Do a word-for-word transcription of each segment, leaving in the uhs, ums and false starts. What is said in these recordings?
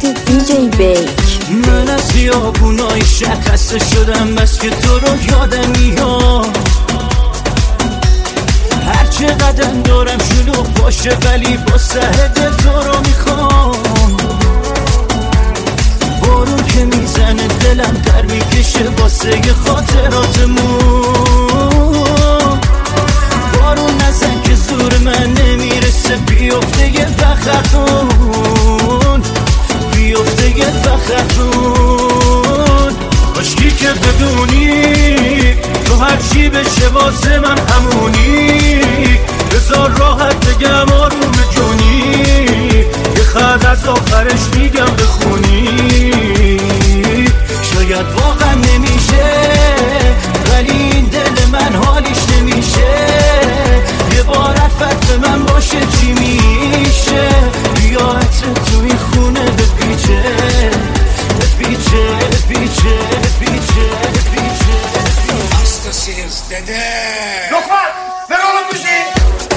دیجی بیک. من از خیابونای شهر خسته شدم، بس که تو رو یادم میاد. هر چقدر دارم شلوغ باشه ولی با سر دل تو رو میخوام. بارون که میزنه دلم در میکشه واسه خاطراتمون. بارون نزن که زور من نمیرسه، بیفته یه فخرتون، بیفته یه فخرتون. کاشکی که بدونی تو هر چی بشه واسه من همونی. بذار راحت بگم آروم جونی، یه خط از آخرش میگم بخونی. شاید واقعا نمیشه ولی این دل من حالیش نمیشه. یه بار عفت به من باشه چی میشه؟ بیایت تو این خونه بپیچه بپیچه بپیچه بپیچه بپیچه. Hastasıyız dede. Lokman ver oğlum müziği.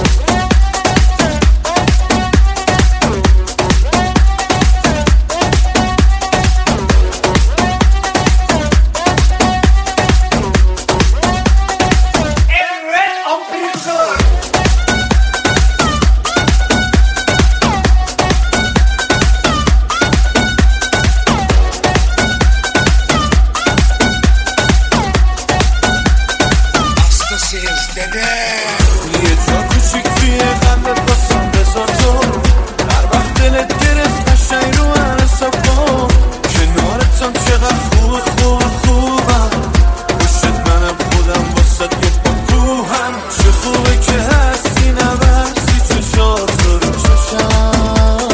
یه جا کوچیک توی قلبت باسم بذار تو. هر وقت دلت گرفت قشنگ رو من حساب کن. کنارتم چقدر خوبه خوبه خوبم. پشت منم خودم واسد یه پا کوهم. چه خوبه که هستی نبستی چشات رو رو چشم.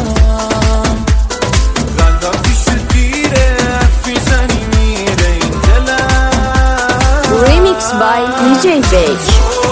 قلبم پیش دیره حرفی زنی میره این دلم. ریمیکس بای دیجی بیک.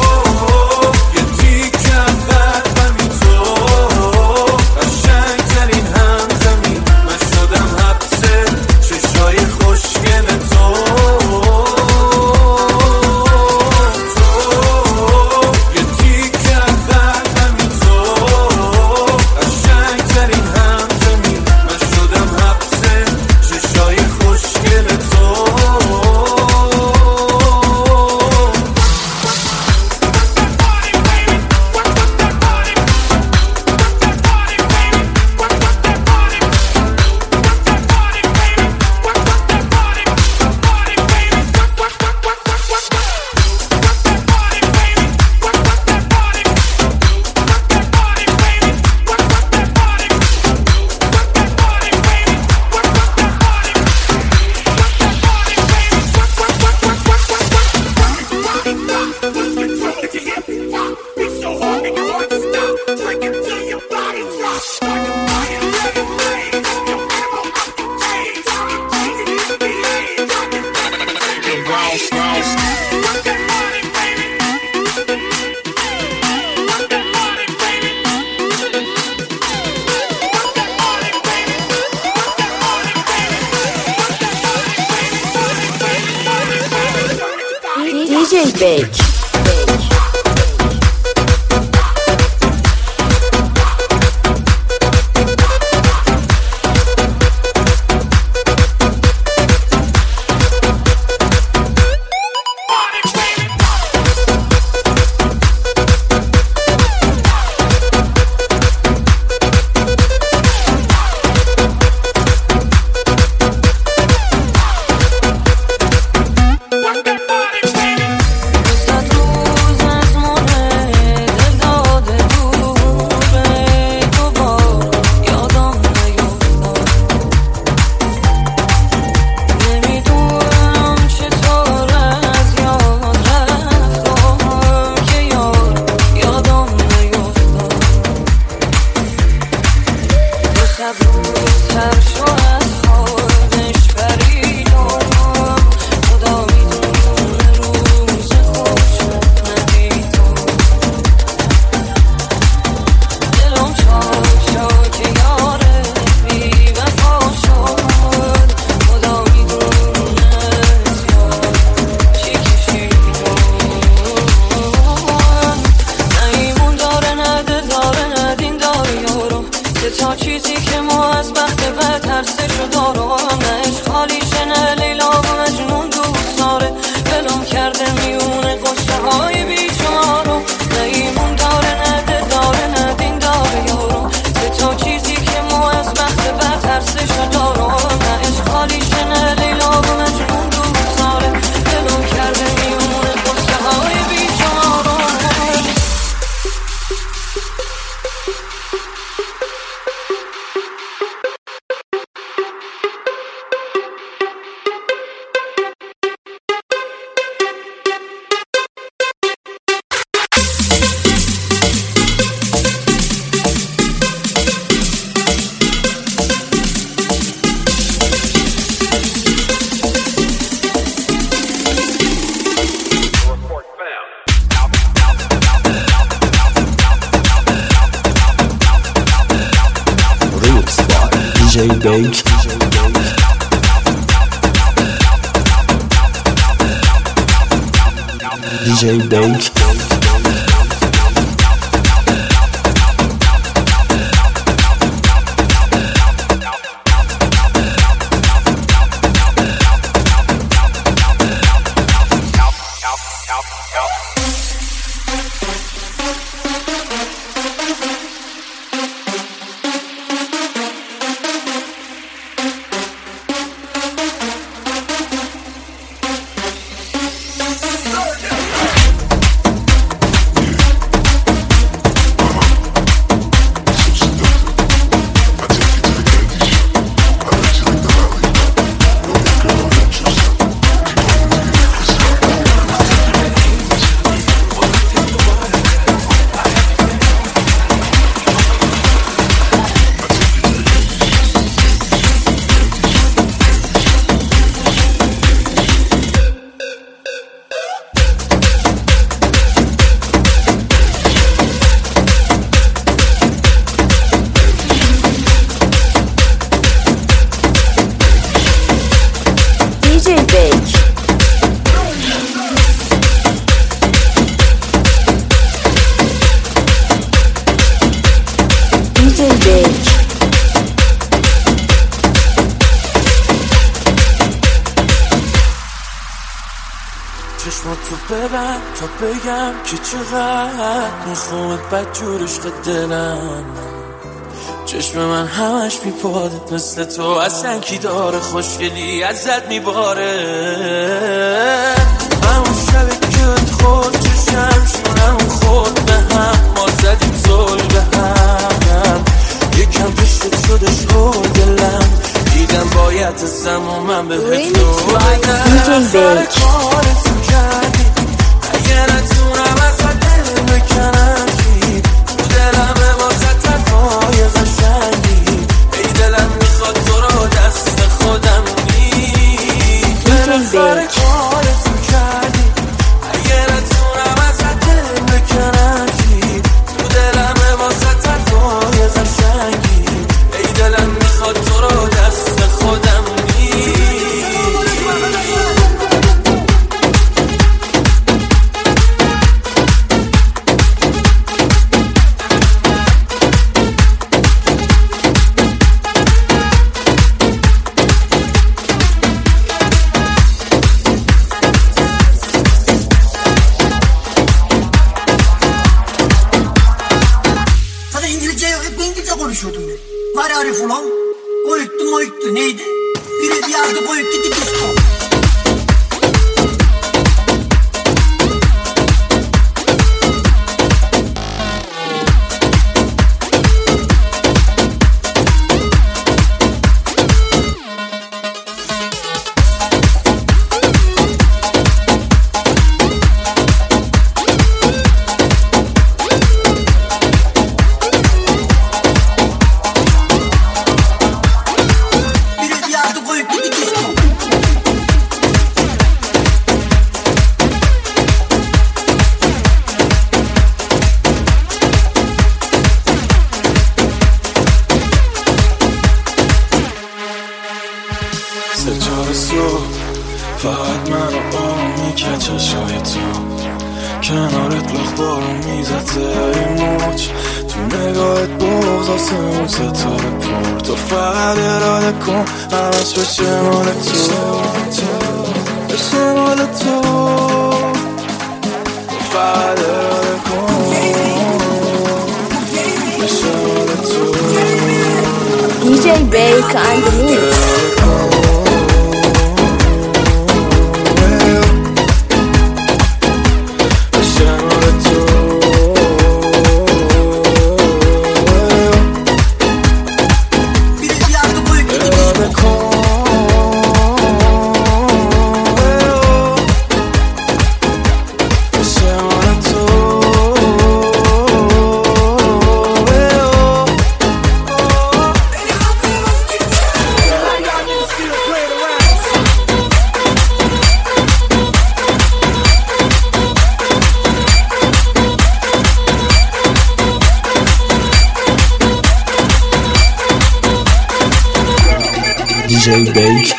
دیجی بیک. Start بیک دیجی بیک چشمات تو ببند تا بگم که چقدر میخوامت بد جورش دلم چشم من همش میپادت مثل تو اصلا کی داره خوشگلی ازت میباره همون شبه که خود چشم شونم خود به هم ما زدیم زل به هم یکم پشت شدش رو دلم دیدم باید ازم و من به هتو دیجی بیک کردی اگه نتونم ازت دل بکنم چی تو دلم واسه تفای قشنگی ای دلم میخواد تو رو دست خودم نی بالاخره کارتون کردی اگه نتونم ازت دل بکنم چی تو دلم واسه تفای قشنگی ای دلم میخواد تو رو دست خودم نی konuşuyordum ben. Var Arif ulan. Oyuttu moyuttu neydi? Biri yardı koyup gitti disco. فقط من و آن میکه چشای تو کنارت لخ بارو میزد زیر موج تو نگاهت بغض آسمون ستاره پر تو فقط اراده کن همش بشه مال تو بشه مال تو فقط اراده کن بشه مال تو دیجی بیک اند میکس جی بیک.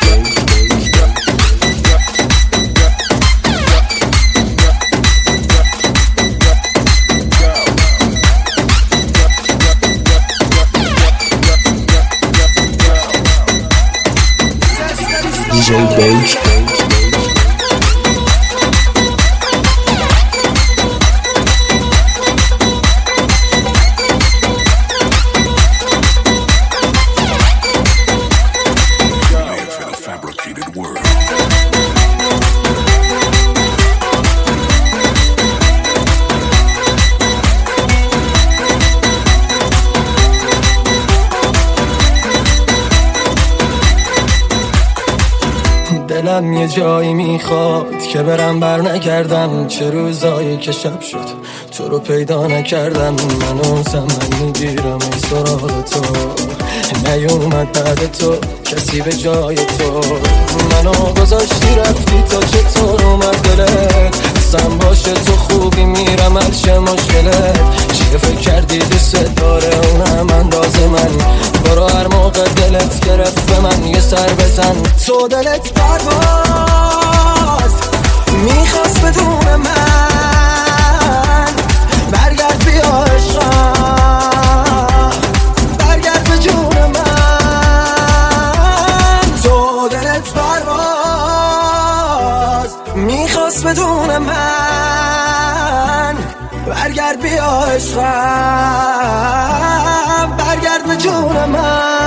دی جی بیک. دلم یه جایی میخواد که برم بر نکردم، چه روزایی که شب شد تو رو پیدا نکردم. منو زمن میگیرم ای سراغ تو، نیومد بعد تو کسی به جای تو. منو گذاشتی رفتی تا چطور اومد دلت، اصلا باشه تو خوبی میرم هر چه مشکلت. چیه فکر کردی دوست داره اونم انداز من، برو هر موقع دلت گرفت به من یه سر بزن. تو دلت پرواز میخواست بدون من، برگرد بیا عشقم، برگرد به جون من. تو دلت پرواز میخواست بدون من، برگرد بیا عشقم، برگرد به جون من.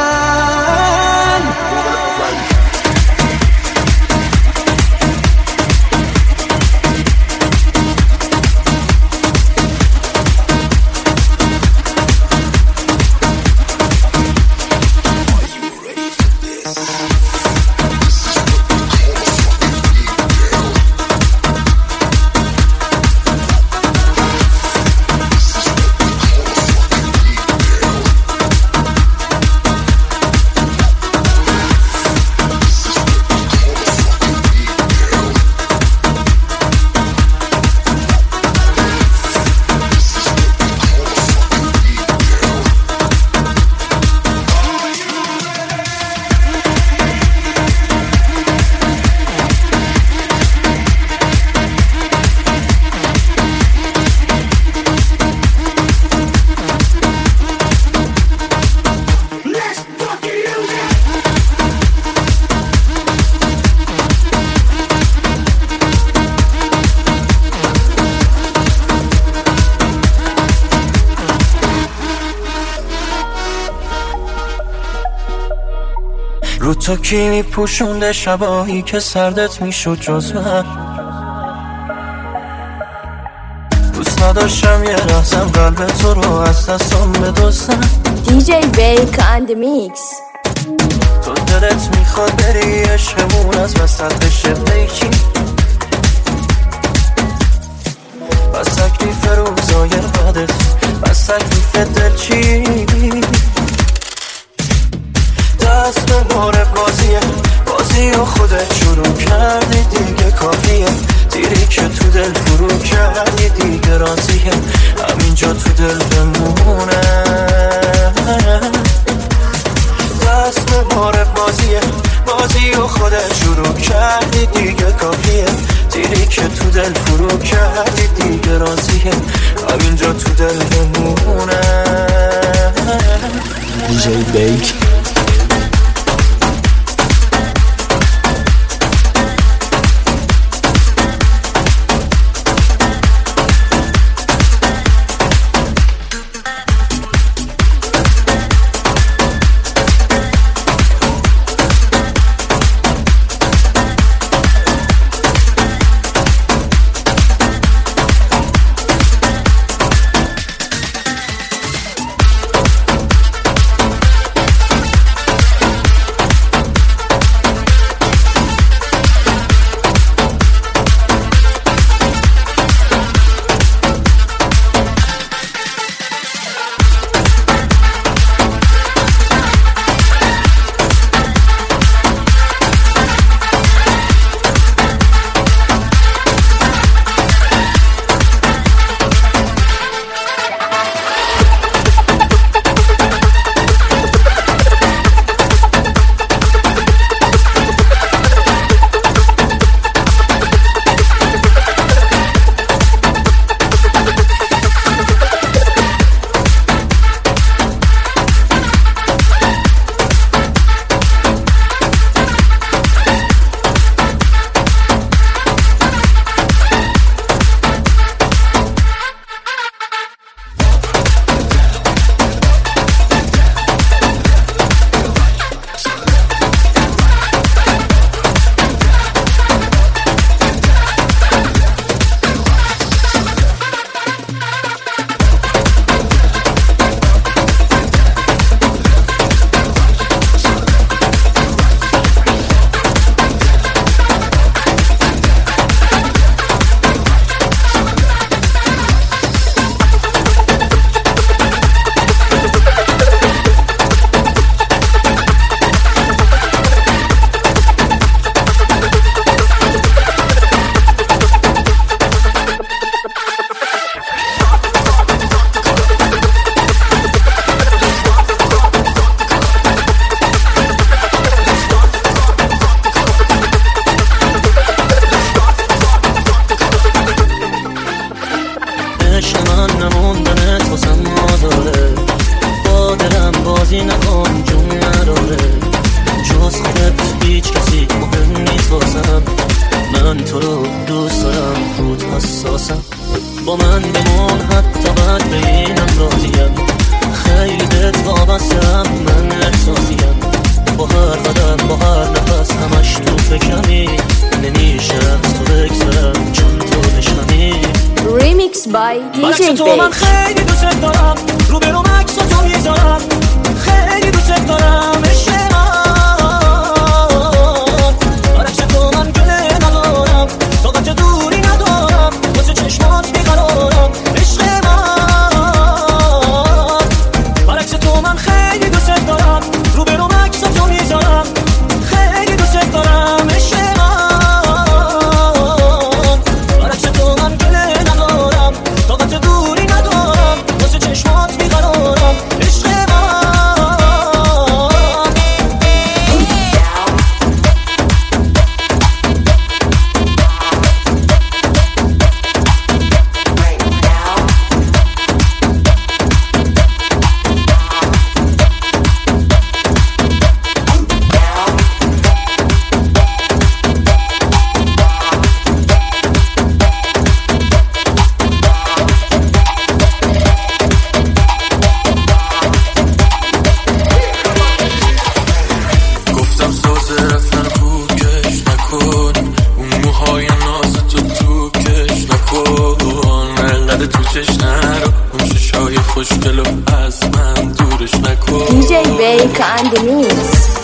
رو تو کی میپوشونده شبایی که سردت میشد جز من. دوست نداشتم یه لحظم قلب تو رو از دستم بدوزم. دی جی بیک and mix. تو دلت میخواد بری عشقمون از وسط شبیکی، بس تکلیف روزای بعدت، بس تکلیف دلچی. دست به بار بازیه، بازی و خودت شروع کردی دیگه کافیه. دیری که تو دل فرو کردی دیگه راضیه، همینجا تو دل بمونه. دست به بار بازیه، بازی و خودت شروع کردی دیگه کافیه. دیری که تو دل فرو کردی دیگه راضیه، همینجا تو دل بمونه. دی جی بیک. تو رو دوست دارم، بود حساسم. با من بمون حتی بعد ببینم راضیم، خیلی بهت وابستم، من احساسیم. با هر قدم با هر نفس همش تو فکرمی، نمیشم از تو بگذرم چون تو نشمی. Remix by دی جی تو من خیلی دوست دارم، رو برم عکس تو میذارم، خیلی دوست دارم عشق من. برعکس تو من گله ندارم، طاقت دوری ندارم، واسه چشمات بیقرارم عشق من. برعکس تو من خیلی دوست دارم، رو برم عکس تو میذارم، خیلی دوست دارم عشق من. برعکس تو من گله ندارم، طاقت دوری ندارم، واسه چشمات بیقرارم عشق من. گفتم ساز رفتن تو کش نکن، اون موهای ناز تو تو کش نکن، انقدر تو چش نرو، اون چشای خوشگلو از من دورش نکن. دی جی Bake and the Mix.